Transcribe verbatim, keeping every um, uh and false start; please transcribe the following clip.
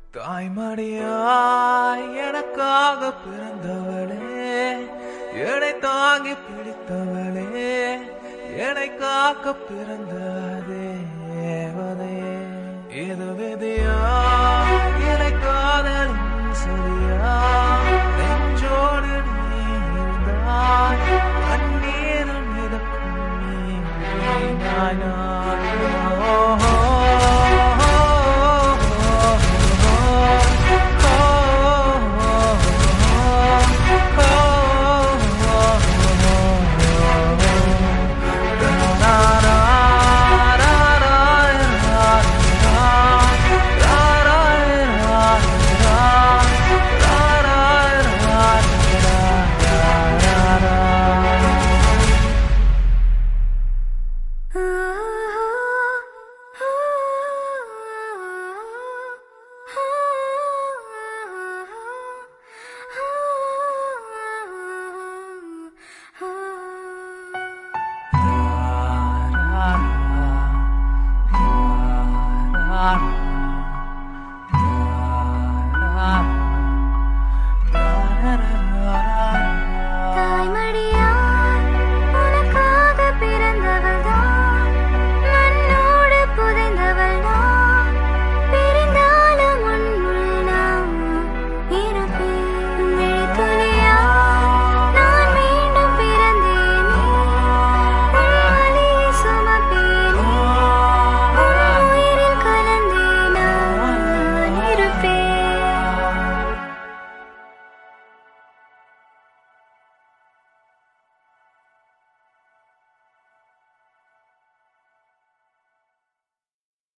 தாய்மடியாய் எனக்காக பிறந்தவளே, என்னை தாங்கி பிடித்தவளே, என்னை காக்க பிறந்த தேவதையே. இது விதியா என்னை காதலின் சரியா, நெஞ்சோடு நீ இருந்தாய், கண்ணீரில் மிதக்கும் நீ நான் I